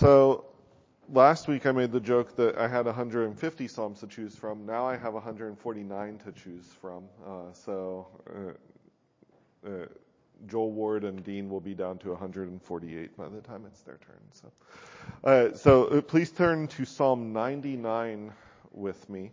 So last week I made the joke that I had 150 psalms to choose from. Now I have 149 to choose from. Joel Ward and Dean will be down to 148 by the time it's their turn. So please turn to Psalm 99 with me,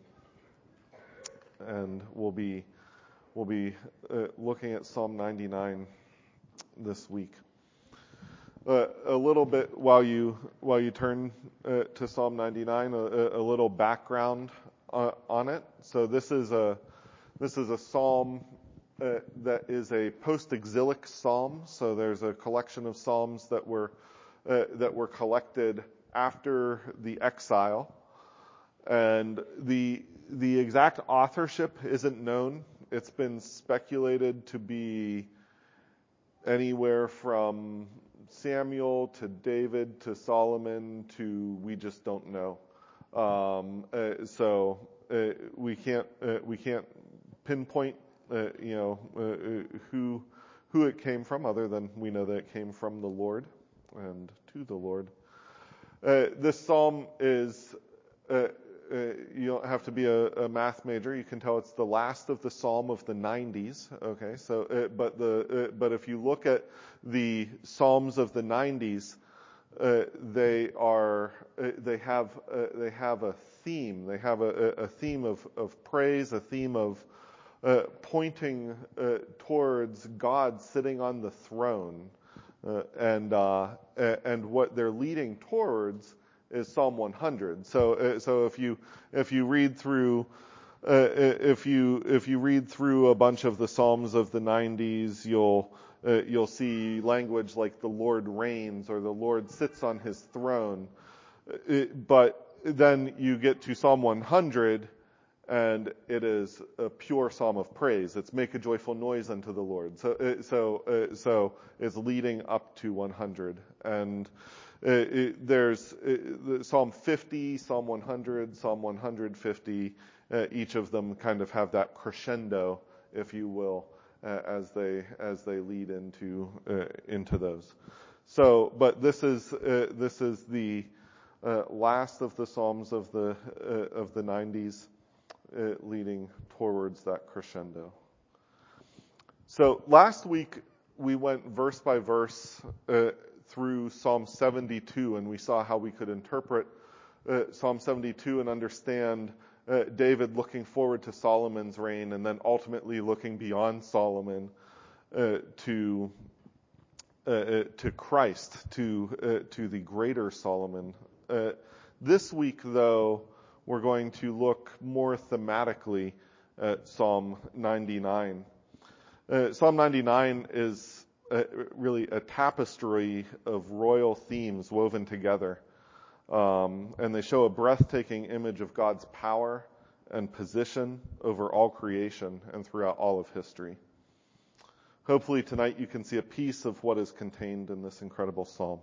and we'll be looking at Psalm 99 this week. A little bit while you turn to Psalm 99, a little background on it. So this is a psalm that is a post-exilic psalm. So there's a collection of psalms that were collected after the exile, and the exact authorship isn't known. It's been speculated to be anywhere from Samuel to David to Solomon to we just don't know. So we can't pinpoint who it came from, other than we know that it came from the Lord and to the Lord. This psalm is you don't have to be a math major. You can tell it's the last of the psalm of the 90s. Okay, so but if you look at the psalms of the 90s, they have a theme. They have a theme of praise, a theme of pointing towards God sitting on the throne, and what they're leading towards is Psalm 100. So if you read through a bunch of the Psalms of the 90s, you'll see language like the Lord reigns or the Lord sits on his throne. But then you get to Psalm 100, and it is a pure psalm of praise. It's make a joyful noise unto the Lord. So it's leading up to 100, and there's Psalm 50, Psalm 100, Psalm 150. Each of them kind of have that crescendo, if you will, as they lead into those. So, but this is the last of the Psalms of the 90s, leading towards that crescendo. So last week we went verse by verse through Psalm 72, and we saw how we could interpret Psalm 72 and understand David looking forward to Solomon's reign, and then ultimately looking beyond Solomon to Christ, to the greater Solomon. This week, though, we're going to look more thematically at Psalm 99. Psalm 99 is really a tapestry of royal themes woven together. And they show a breathtaking image of God's power and position over all creation and throughout all of history. Hopefully tonight you can see a piece of what is contained in this incredible psalm.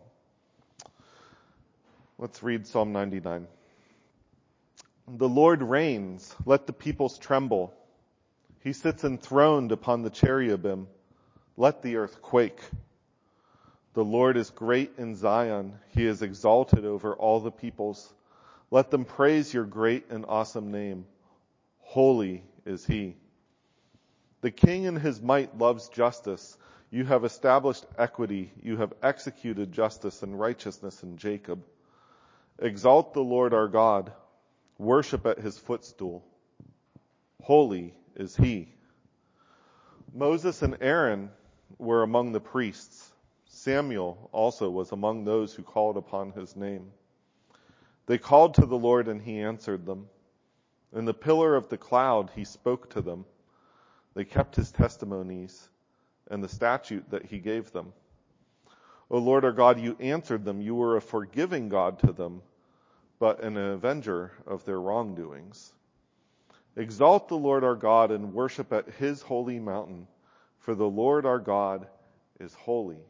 Let's read Psalm 99. The Lord reigns, let the peoples tremble. He sits enthroned upon the cherubim. Let the earth quake. The Lord is great in Zion. He is exalted over all the peoples. Let them praise your great and awesome name. Holy is he. The king in his might loves justice. You have established equity. You have executed justice and righteousness in Jacob. Exalt the Lord our God. Worship at his footstool. Holy is he. Moses and Aaron were among the priests. Samuel also was among those who called upon his name. They called to the Lord, and he answered them. In the pillar of the cloud he spoke to them. They kept his testimonies and the statute that he gave them. O Lord our God, you answered them. You were a forgiving God to them, but an avenger of their wrongdoings. Exalt the Lord our God and worship at his holy mountain, for the Lord our God is holy.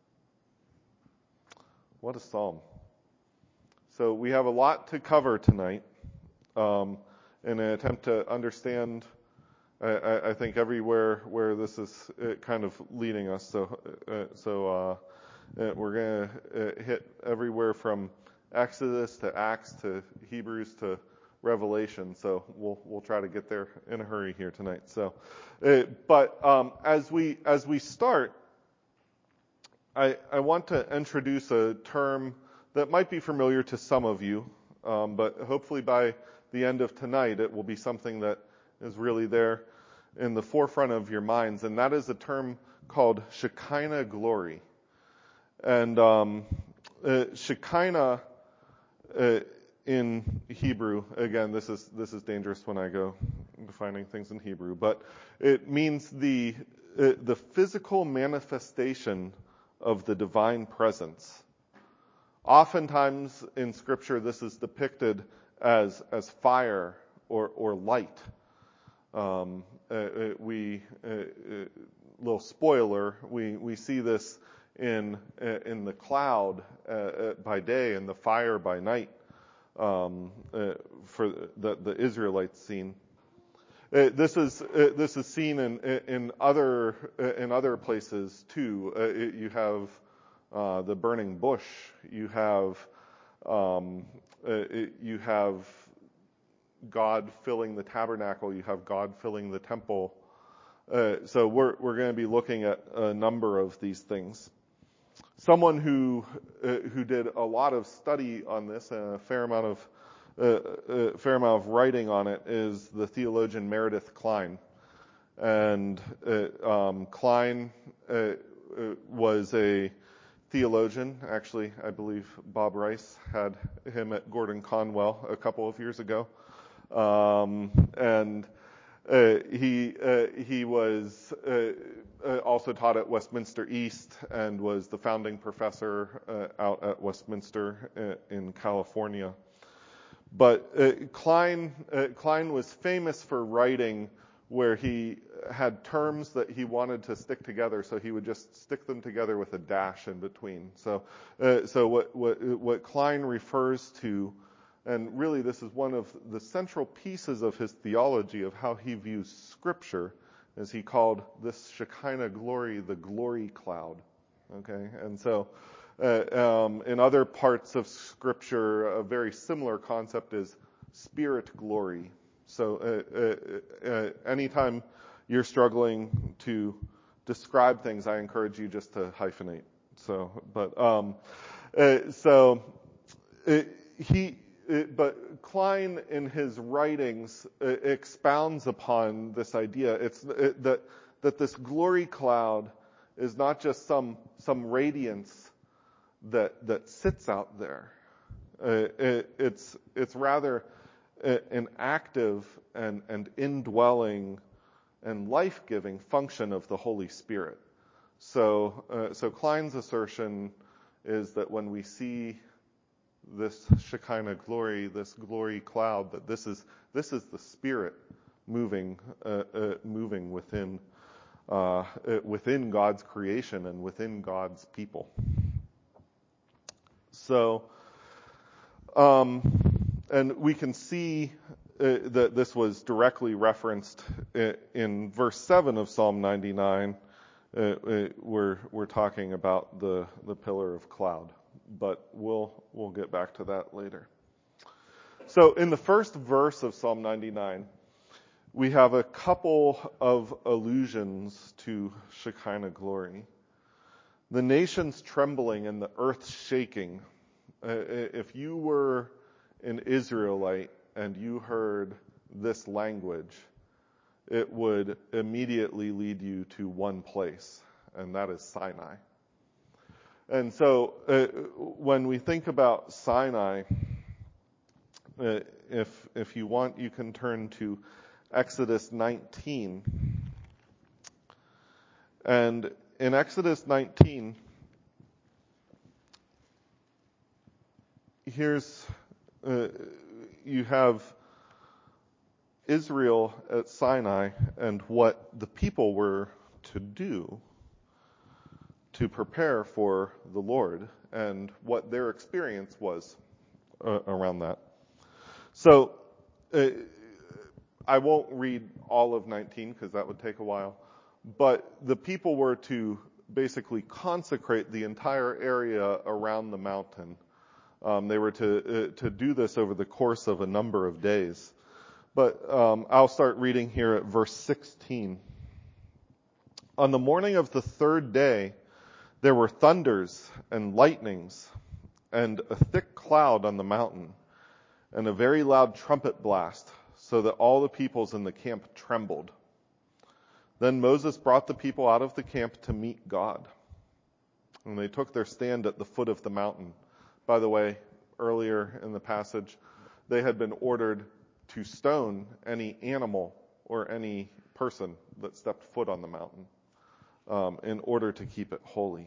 What a psalm. So we have a lot to cover tonight in an attempt to understand, I think, everywhere where this is kind of leading us. So we're going to hit everywhere from Exodus to Acts to Hebrews to Revelation. So we'll try to get there in a hurry here tonight. So, but as we start, I want to introduce a term that might be familiar to some of you, but hopefully by the end of tonight it will be something that is really there in the forefront of your minds, and that is a term called Shekinah glory. And Shekinah in Hebrew, again, this is dangerous when I go defining things in Hebrew, but it means the physical manifestation of the divine presence. Oftentimes in Scripture, this is depicted as fire or light. Little spoiler, we see this in the cloud by day and the fire by night for the Israelites seen. This is seen in other places too. You have the burning bush. You have God filling the tabernacle. You have God filling the temple. So we're going to be looking at a number of these things. Someone who did a lot of study on this and a fair amount of writing on it is the theologian Meredith Kline. And Kline was a theologian. Actually, I believe Bob Rice had him at Gordon Conwell a couple of years ago. He was also taught at Westminster East and was the founding professor out at Westminster in California. But Kline was famous for writing where he had terms that he wanted to stick together, so he would just stick them together with a dash in between. So what Kline refers to, and really this is one of the central pieces of his theology of how he views Scripture, is he called this Shekinah glory the glory cloud. Okay, and so in other parts of Scripture, a very similar concept is spirit glory. So anytime you're struggling to describe things, I encourage you just to hyphenate. But Kline in his writings expounds upon this idea. It's that this glory cloud is not just some radiance that sits out there. It's rather an active and indwelling and life-giving function of the Holy Spirit. So Kline's assertion is that when we see this Shekinah glory, this glory cloud, that this is the Spirit moving within God's creation and within God's people. So, and we can see that this was directly referenced in verse 7 of Psalm 99. We're talking about the pillar of cloud, but we'll get back to that later. So in the first verse of Psalm 99, we have a couple of allusions to Shekinah glory. The nations trembling and the earth shaking. If you were an Israelite and you heard this language, it would immediately lead you to one place, and that is Sinai. And so when we think about Sinai, if you want, you can turn to Exodus 19. And in Exodus 19, here's you have Israel at Sinai and what the people were to do to prepare for the Lord and what their experience was around that. So I won't read all of 19 because that would take a while, but the people were to basically consecrate the entire area around the mountain They were to do this over the course of a number of days. But I'll start reading here at verse 16. On the morning of the third day, there were thunders and lightnings and a thick cloud on the mountain and a very loud trumpet blast, so that all the peoples in the camp trembled. Then Moses brought the people out of the camp to meet God. And they took their stand at the foot of the mountain. By the way, earlier in the passage, they had been ordered to stone any animal or any person that stepped foot on the mountain in order to keep it holy.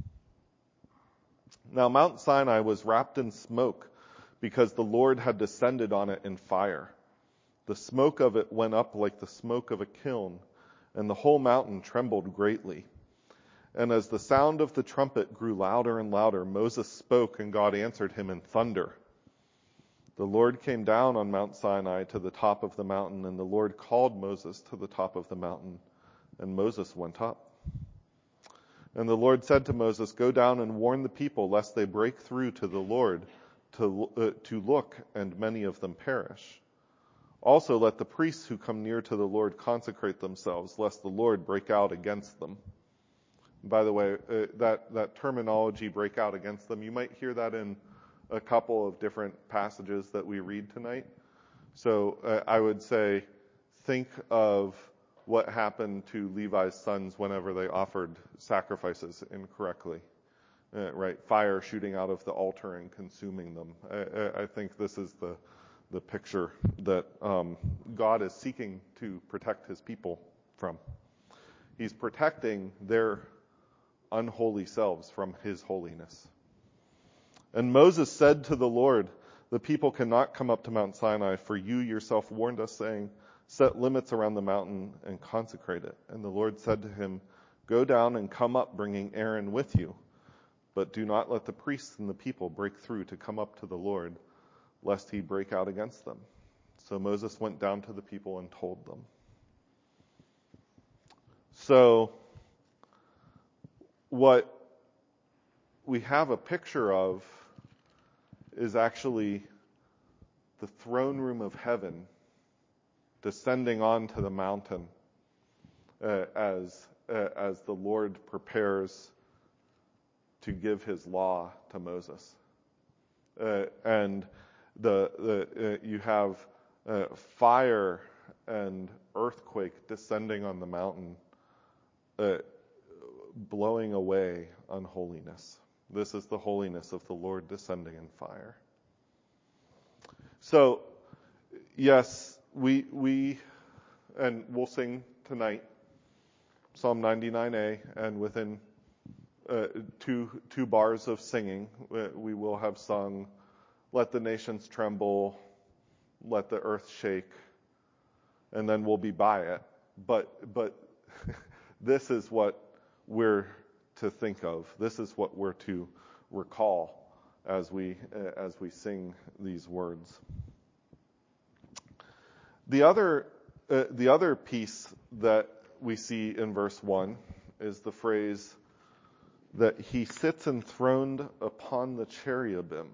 Now Mount Sinai was wrapped in smoke because the Lord had descended on it in fire. The smoke of it went up like the smoke of a kiln, and the whole mountain trembled greatly. And as the sound of the trumpet grew louder and louder, Moses spoke, and God answered him in thunder. The Lord came down on Mount Sinai to the top of the mountain, and the Lord called Moses to the top of the mountain, and Moses went up. And the Lord said to Moses, "Go down and warn the people, lest they break through to the Lord to look, and many of them perish. Also let the priests who come near to the Lord consecrate themselves, lest the Lord break out against them." By the way, that terminology, break out against them, you might hear that in a couple of different passages that we read tonight. So I would say, think of what happened to Levi's sons whenever they offered sacrifices incorrectly. Right? Fire shooting out of the altar and consuming them. I think this is the picture that God is seeking to protect his people from. He's protecting their unholy selves from his holiness. And Moses said to the Lord, "The people cannot come up to Mount Sinai, for you yourself warned us, saying, 'Set limits around the mountain and consecrate it.' And the Lord said to him, 'Go down and come up, bringing Aaron with you. But do not let the priests and the people break through to come up to the Lord, lest he break out against them.' So Moses went down to the people and told them." So what we have a picture of is actually the throne room of heaven descending onto the mountain as the Lord prepares to give his law to Moses. And you have fire and earthquake descending on the mountain, blowing away unholiness. This is the holiness of the Lord descending in fire. So, yes, we and we'll sing tonight Psalm 99a, and within two bars of singing, we will have sung, "Let the nations tremble, let the earth shake," and then we'll be by it. But this is what we're to think of. This is what we're to recall as we sing these words. The other piece that we see in verse 1 is the phrase that he sits enthroned upon the cherubim.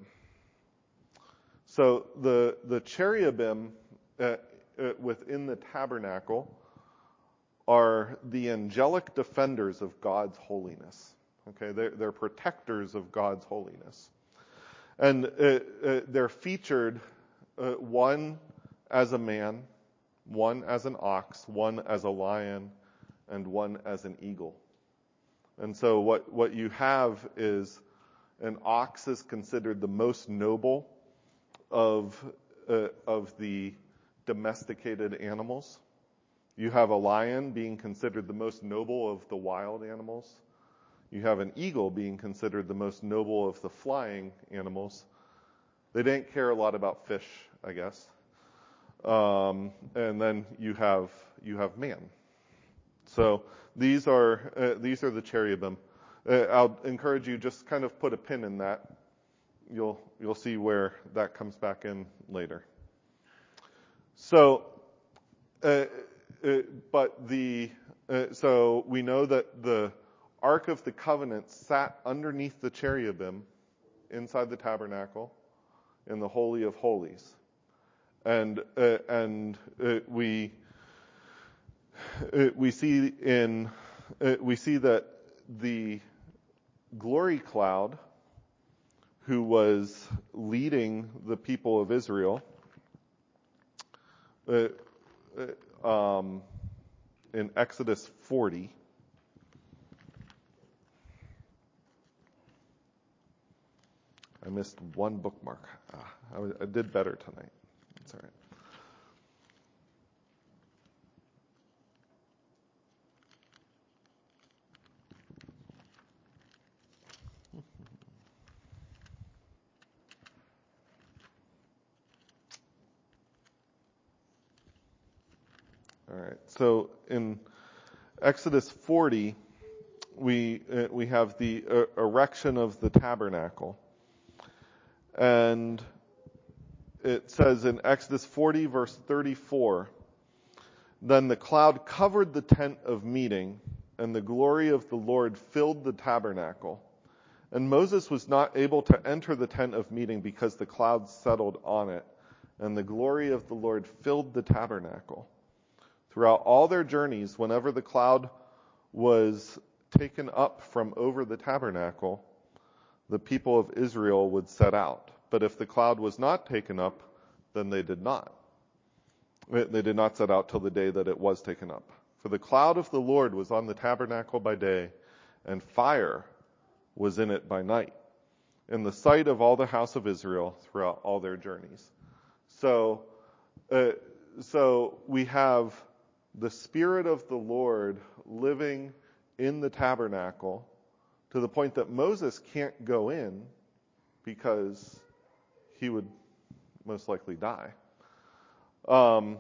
So the cherubim within the tabernacle are the angelic defenders of God's holiness. Okay, they're protectors of God's holiness, and they're featured one as a man, one as an ox, one as a lion, and one as an eagle. And so what you have is an ox is considered the most noble of the domesticated animals. You have a lion being considered the most noble of the wild animals. You have an eagle being considered the most noble of the flying animals. They didn't care a lot about fish, I guess. And then you have man. So these are the cherubim. I'll encourage you, just kind of put a pin in that. You'll see where that comes back in later. So, so we know that the Ark of the Covenant sat underneath the cherubim inside the tabernacle in the Holy of Holies. And we see that the glory cloud, who was leading the people of Israel in Exodus 40. I missed one bookmark. I did better tonight. It's all right. All right. So in Exodus 40, we have the erection of the tabernacle. And it says in Exodus 40, verse 34, "Then the cloud covered the tent of meeting, and the glory of the Lord filled the tabernacle. And Moses was not able to enter the tent of meeting because the cloud settled on it, and the glory of the Lord filled the tabernacle. Throughout all their journeys, whenever the cloud was taken up from over the tabernacle, the people of Israel would set out. But if the cloud was not taken up, then they did not. They did not set out till the day that it was taken up. For the cloud of the Lord was on the tabernacle by day, and fire was in it by night, in the sight of all the house of Israel throughout all their journeys." So we have the Spirit of the Lord living in the tabernacle, to the point that Moses can't go in because he would most likely die. And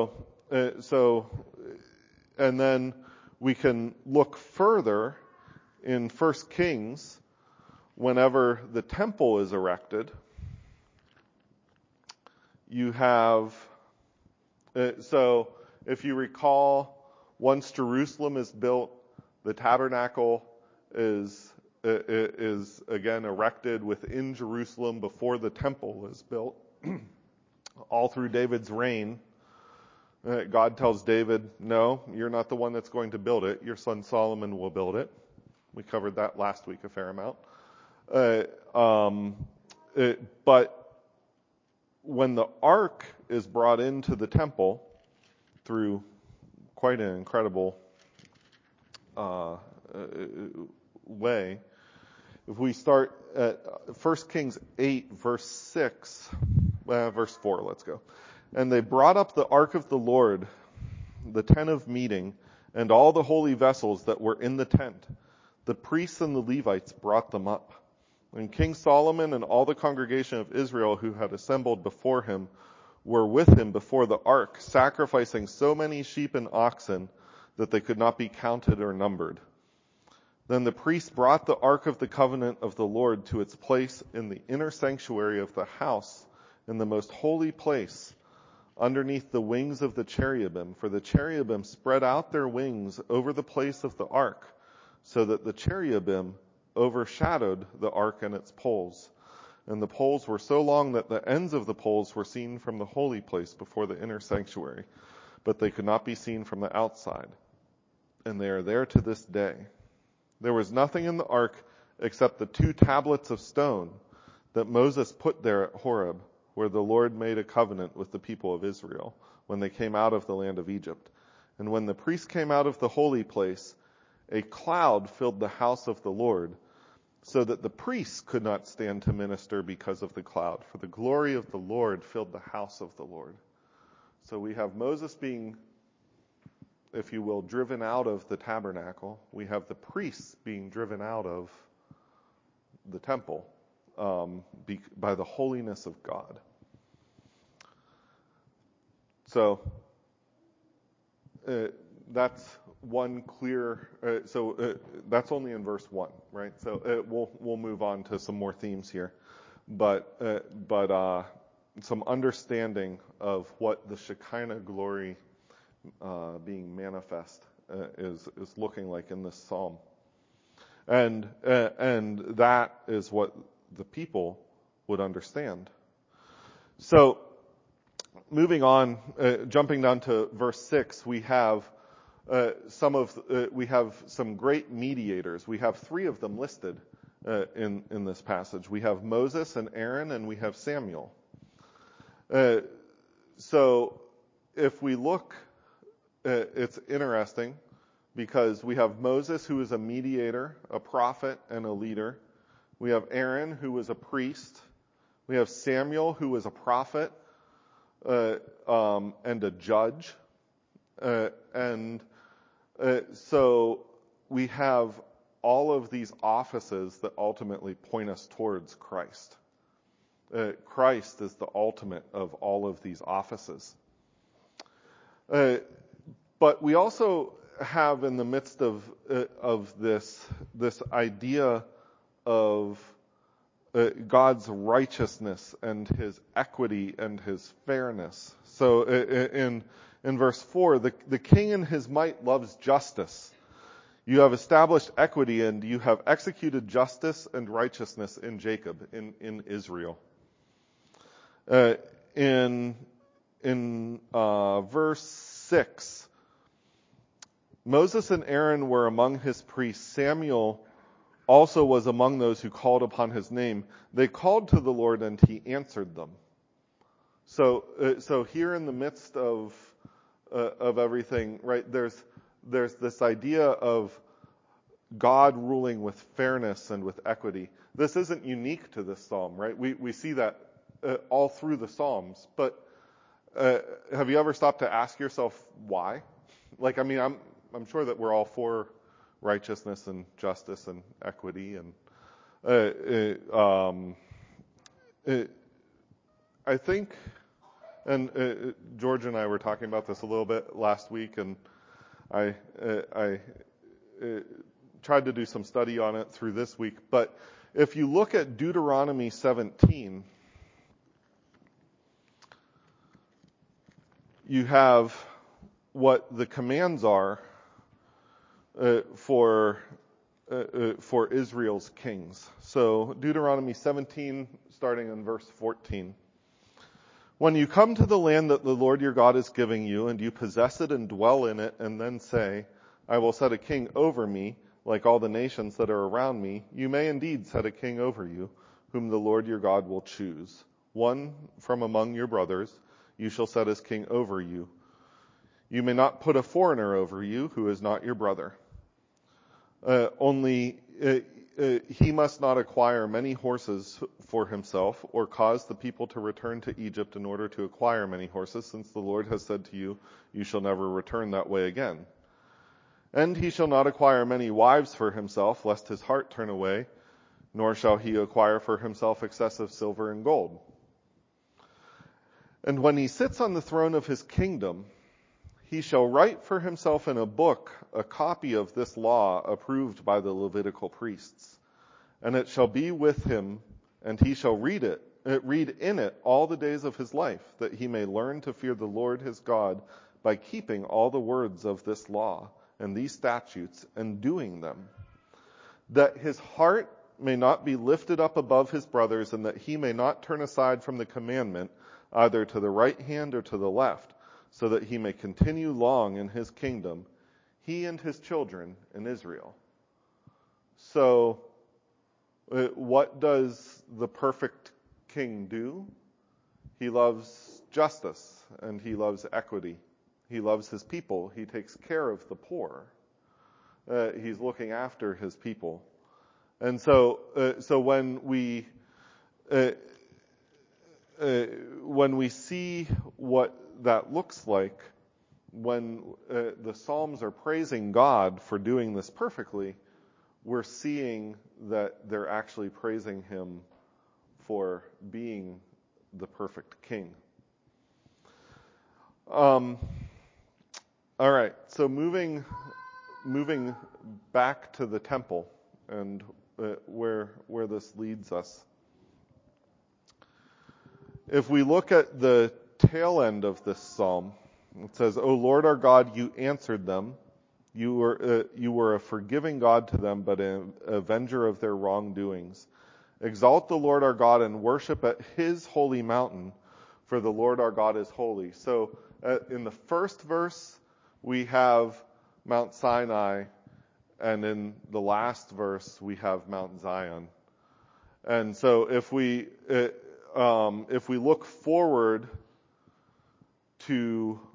then we can look further in 1 Kings, whenever the temple is erected. You have, so if you recall, once Jerusalem is built, the tabernacle is again erected within Jerusalem before the temple is built. All through David's reign, God tells David, "No, you're not the one that's going to build it. Your son Solomon will build it." We covered that last week a fair amount. But when the ark is brought into the temple through quite an incredible way, if we start at 1 Kings 8, verse 4, let's go. "And they brought up the ark of the Lord, the tent of meeting, and all the holy vessels that were in the tent. The priests and the Levites brought them up. And King Solomon and all the congregation of Israel who had assembled before him were with him before the ark, sacrificing so many sheep and oxen that they could not be counted or numbered. Then the priests brought the ark of the covenant of the Lord to its place in the inner sanctuary of the house, in the most holy place, underneath the wings of the cherubim. For the cherubim spread out their wings over the place of the ark, so that the cherubim overshadowed the ark and its poles. And the poles were so long that the ends of the poles were seen from the holy place before the inner sanctuary, but they could not be seen from the outside. And they are there to this day. There was nothing in the ark except the 2 tablets of stone that Moses put there at Horeb, where the Lord made a covenant with the people of Israel when they came out of the land of Egypt. And when the priests came out of the holy place, a cloud filled the house of the Lord, so that the priests could not stand to minister because of the cloud, for the glory of the Lord filled the house of the Lord." So we have Moses being, if you will, driven out of the tabernacle. We have the priests being driven out of the temple by the holiness of God. So that's one clear. That's only in verse 1, right? So we'll move on to some more themes here, but some understanding of what the Shekinah glory being manifest is looking like in this psalm, and that is what the people would understand. So, moving on, jumping down to verse 6, we have some great mediators. We have three of them listed in this passage. We have Moses and Aaron, and we have Samuel. So if we look, it's interesting because we have Moses, who is a mediator, a prophet, and a leader. We have Aaron, who was a priest. We have Samuel, who was a prophet and a judge. So we have all of these offices that ultimately point us towards Christ. Christ is the ultimate of all of these offices. But we also have in the midst of this idea of God's righteousness and his equity and his fairness. So in verse 4, the king in his might loves justice. You have established equity and you have executed justice and righteousness in Jacob, in Israel. In verse 6, Moses and Aaron were among his priests. Samuel also was among those who called upon his name. They called to the Lord and he answered them. So here in the midst of everything, right, there's this idea of God ruling with fairness and with equity. This isn't unique to this psalm, right? We see that all through the Psalms. But have you ever stopped to ask yourself why? Like, I mean, I'm sure that we're all for righteousness and justice and equity, and I think, and George and I were talking about this a little bit last week, and I tried to do some study on it through this week. But if you look at Deuteronomy 17, you have what the commands are for Israel's kings. So Deuteronomy 17, starting in verse 14. When you come to the land that the Lord your God is giving you, and you possess it and dwell in it, and then say, I will set a king over me, like all the nations that are around me, you may indeed set a king over you, whom the Lord your God will choose. One from among your brothers you shall set as king over you. You may not put a foreigner over you who is not your brother. Only he must not acquire many horses for himself, or cause the people to return to Egypt in order to acquire many horses, since the Lord has said to you, you shall never return that way again. And he shall not acquire many wives for himself, lest his heart turn away, nor shall he acquire for himself excessive silver and gold. And when he sits on the throne of his kingdom, he shall write for himself in a book a copy of this law approved by the Levitical priests. And it shall be with him, and he shall read in it all the days of his life, that he may learn to fear the Lord his God by keeping all the words of this law and these statutes and doing them, that his heart may not be lifted up above his brothers, and that he may not turn aside from the commandment either to the right hand or to the left, so that he may continue long in his kingdom, he and his children in Israel. So, what does the perfect king do? He loves justice and he loves equity. He loves his people. He takes care of the poor. He's looking after his people. And so when we see what that looks like, when the Psalms are praising God for doing this perfectly, we're seeing that they're actually praising him for being the perfect king. All right, so moving back to the temple and where this leads us. If we look at the tail end of this psalm, it says, O Lord our God, you answered them. You were a forgiving God to them, but an avenger of their wrongdoings. Exalt the Lord our God and worship at his holy mountain, for the Lord our God is holy. So in the first verse, we have Mount Sinai, and in the last verse, we have Mount Zion. And so if we look forward to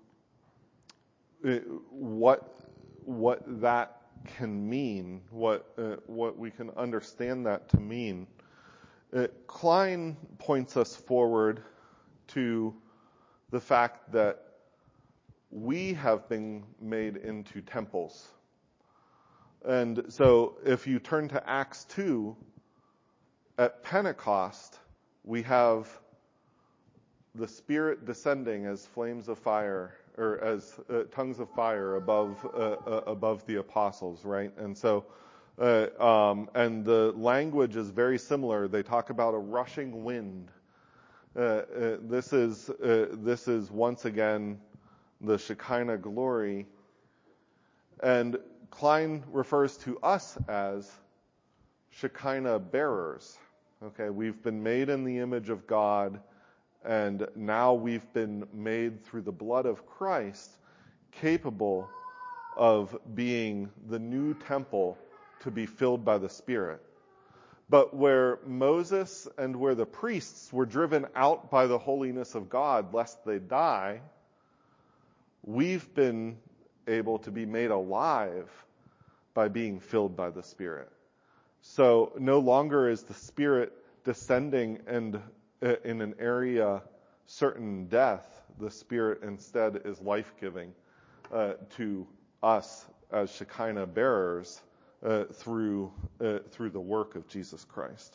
what that can mean, what we can understand that to mean, Klein points us forward to the fact that we have been made into temples. And so if you turn to Acts 2, at Pentecost, we have the Spirit descending as flames of fire, or as tongues of fire above the apostles, right? And so, and the language is very similar. They talk about a rushing wind. This is once again the Shekinah glory. And Klein refers to us as Shekinah bearers. Okay, we've been made in the image of God, and now we've been made through the blood of Christ capable of being the new temple to be filled by the Spirit. But where Moses and where the priests were driven out by the holiness of God lest they die, we've been able to be made alive by being filled by the Spirit. So no longer is the Spirit descending and in an area certain death. The Spirit instead is life-giving to us as Shekinah bearers through the work of Jesus Christ.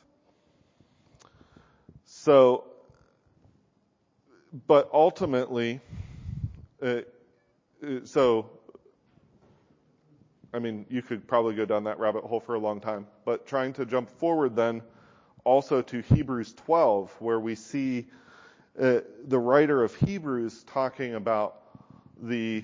So, but ultimately, I mean, you could probably go down that rabbit hole for a long time, but trying to jump forward then also to Hebrews 12, where we see the writer of Hebrews talking about the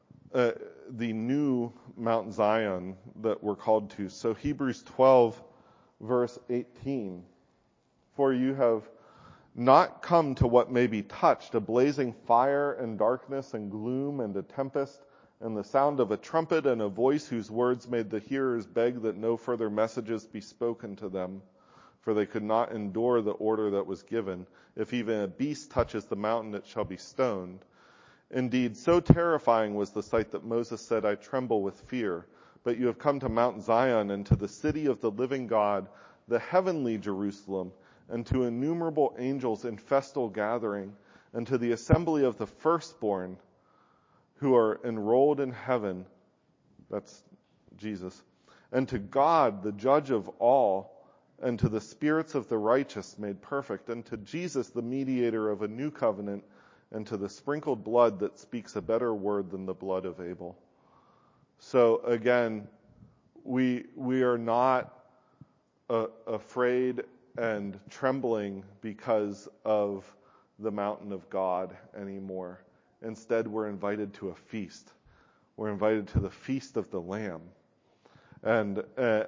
new Mount Zion that we're called to. So Hebrews 12, verse 18, for you have not come to what may be touched, a blazing fire and darkness and gloom and a tempest, and the sound of a trumpet and a voice whose words made the hearers beg that no further messages be spoken to them, for they could not endure the order that was given. If even a beast touches the mountain, it shall be stoned. Indeed, so terrifying was the sight that Moses said, I tremble with fear. But you have come to Mount Zion and to the city of the living God, the heavenly Jerusalem, and to innumerable angels in festal gathering, and to the assembly of the firstborn who are enrolled in heaven, that's Jesus, and to God, the judge of all, and to the spirits of the righteous made perfect, and to Jesus, the mediator of a new covenant, and to the sprinkled blood that speaks a better word than the blood of Abel. So again, we are not afraid and trembling because of the mountain of God anymore. Instead, we're invited to a feast. We're invited to the feast of the Lamb, and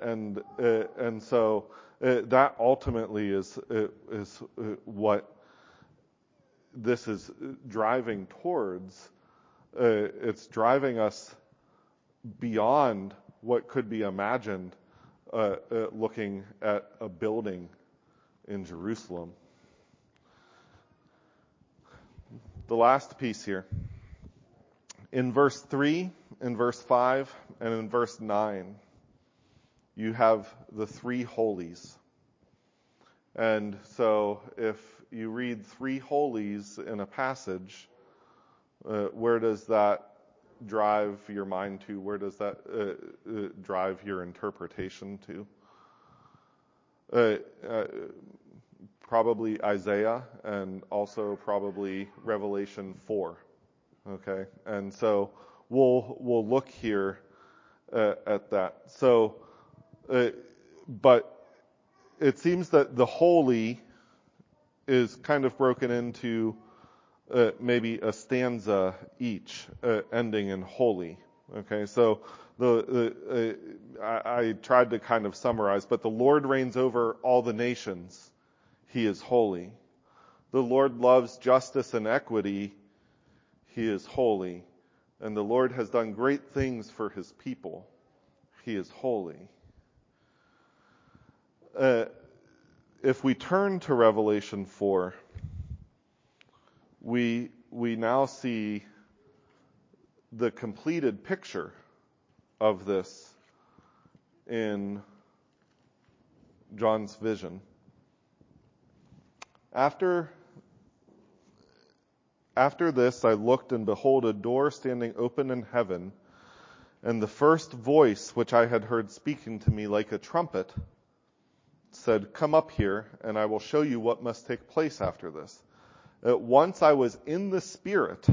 so that ultimately is what this is driving towards. It's driving us beyond what could be imagined looking at a building in Jerusalem. The last piece here. In verse 3, in verse 5, and in verse 9, you have the three holies. And so if you read three holies in a passage, where does that drive your mind to? Where does that drive your interpretation to? Probably Isaiah, and also probably Revelation 4. Okay, and so we'll look here at that. So, but it seems that the holy is kind of broken into maybe a stanza each, ending in holy. Okay, so I tried to kind of summarize, but the Lord reigns over all the nations. He is holy. The Lord loves justice and equity. He is holy. And the Lord has done great things for his people. He is holy. If we turn to Revelation 4, we now see the completed picture of this in John's vision. After this, I looked, and behold, a door standing open in heaven, and the first voice which I had heard speaking to me like a trumpet said, "Come up here, and I will show you what must take place after this." At once I was in the Spirit,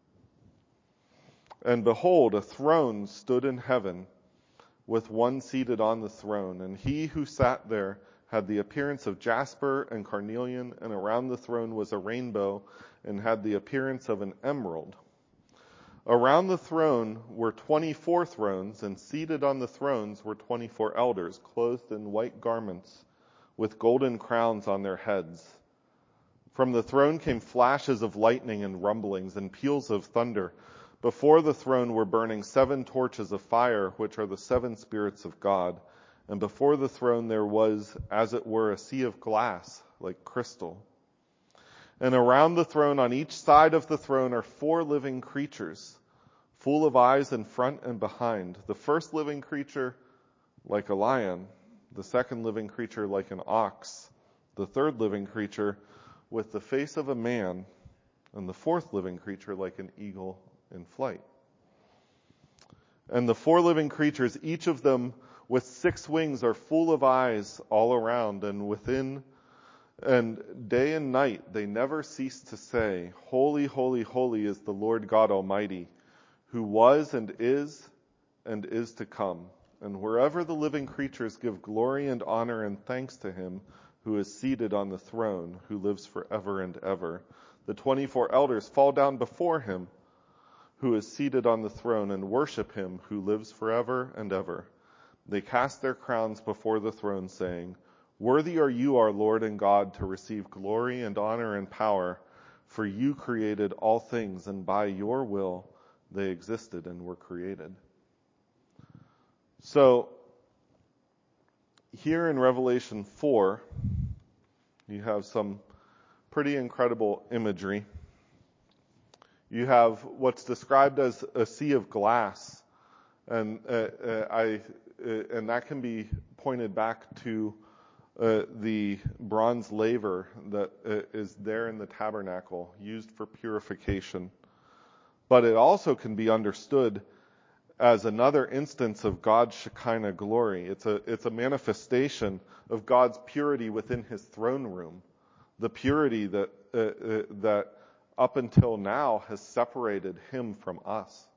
and behold, a throne stood in heaven, with one seated on the throne. And he who sat there had the appearance of jasper and carnelian, and around the throne was a rainbow, and had the appearance of an emerald. Around the throne were 24 thrones, and seated on the thrones were 24 elders, clothed in white garments, with golden crowns on their heads. From the throne came flashes of lightning and rumblings and peals of thunder. Before the throne were burning 7 torches of fire, which are the 7 spirits of God. And before the throne there was, as it were, a sea of glass, like crystal. And around the throne, on each side of the throne, are 4 living creatures, full of eyes in front and behind. The first living creature like a lion, the second living creature like an ox, the third living creature with the face of a man, and the fourth living creature like an eagle in flight. And the 4 living creatures, each of them with 6 wings, are full of eyes all around and within, and day and night they never cease to say, "Holy, holy, holy is the Lord God Almighty, who was and is to come." And wherever the living creatures give glory and honor and thanks to him who is seated on the throne, who lives forever and ever. The 24 elders fall down before him who is seated on the throne and worship him who lives forever and ever. They cast their crowns before the throne, saying, "Worthy are you, our Lord and God, to receive glory and honor and power, for you created all things, and by your will they existed and were created." So, here in Revelation 4, you have some pretty incredible imagery. You have what's described as a sea of glass, and that can be pointed back to the bronze laver that is there in the tabernacle, used for purification. But it also can be understood as another instance of God's Shekinah glory. It's a manifestation of God's purity within his throne room, the purity that up until now has separated him from us.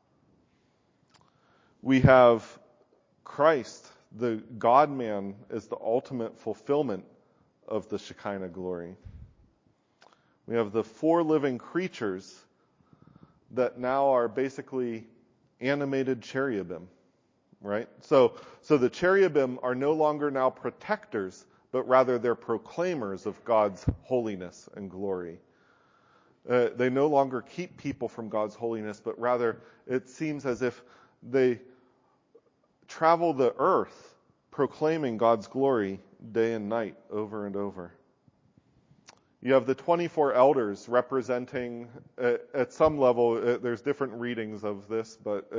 We have Christ, the God-man, as the ultimate fulfillment of the Shekinah glory. We have the 4 living creatures that now are basically animated cherubim, right? So the cherubim are no longer now protectors, but rather they're proclaimers of God's holiness and glory. They no longer keep people from God's holiness, but rather it seems as if they travel the earth proclaiming God's glory day and night over and over. You have the 24 elders representing, at some level, there's different readings of this, but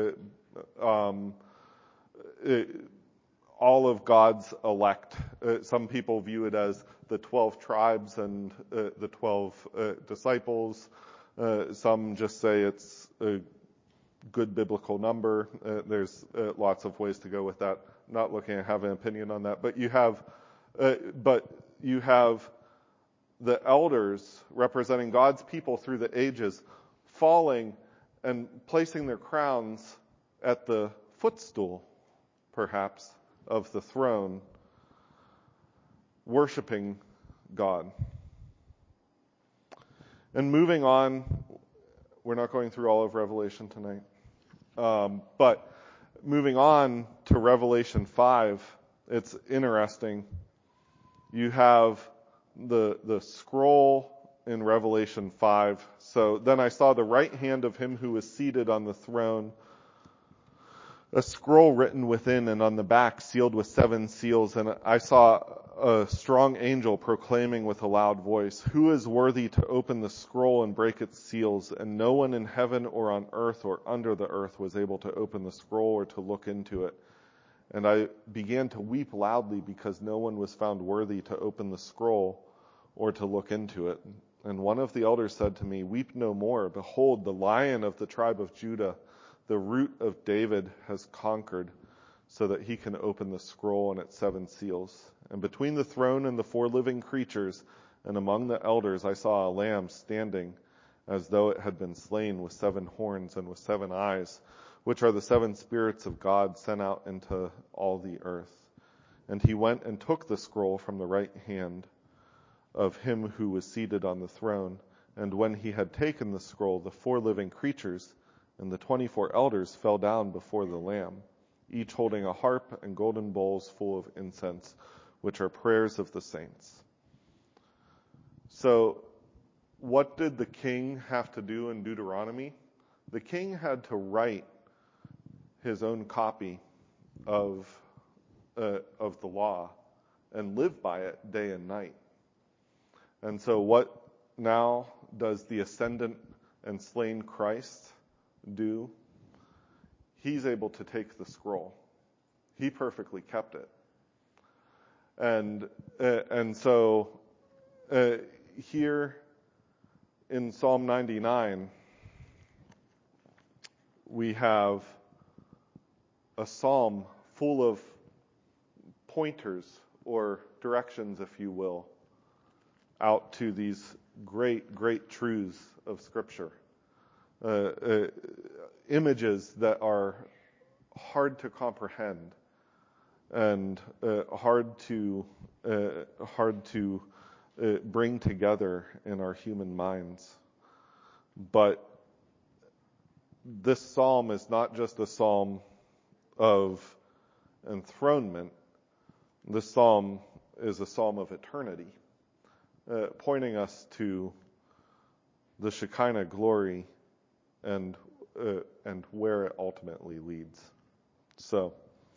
all of God's elect. Some people view it as the 12 tribes and the 12 disciples. Some just say it's a good biblical number. There's lots of ways to go with that. Not looking to have an opinion on that, but you have the elders representing God's people through the ages falling and placing their crowns at the footstool, perhaps, of the throne, worshiping God. And moving on, we're not going through all of Revelation tonight. But moving on to Revelation 5, it's interesting. You have the scroll in Revelation 5. So then I saw the right hand of him who was seated on the throne, a scroll written within and on the back sealed with 7 seals. And I saw a strong angel proclaiming with a loud voice, "Who is worthy to open the scroll and break its seals?" And no one in heaven or on earth or under the earth was able to open the scroll or to look into it. And I began to weep loudly because no one was found worthy to open the scroll or to look into it. And one of the elders said to me, "Weep no more. Behold, the Lion of the tribe of Judah, the Root of David, has conquered, so that he can open the scroll and its 7 seals." And between the throne and the 4 living creatures and among the elders I saw a lamb standing as though it had been slain, with 7 horns and with 7 eyes, which are the 7 spirits of God sent out into all the earth. And he went and took the scroll from the right hand of him who was seated on the throne. And when he had taken the scroll, the 4 living creatures and the 24 elders fell down before the Lamb, each holding a harp and golden bowls full of incense, which are prayers of the saints. So what did the king have to do in Deuteronomy? The king had to write his own copy of the law and live by it day and night. And so what now does the ascendant and slain Christ do? He's able to take the scroll. He perfectly kept it. And so here in Psalm 99, we have a psalm full of pointers or directions, if you will, out to these great, great truths of Scripture. Images that are hard to comprehend and hard to bring together in our human minds. But this psalm is not just a psalm of enthronement. This psalm is a psalm of eternity, pointing us to the Shekinah glory and where it ultimately leads. So,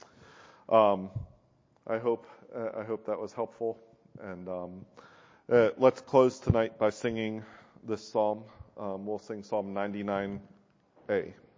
I hope that was helpful. And let's close tonight by singing this psalm. We'll sing Psalm 99A.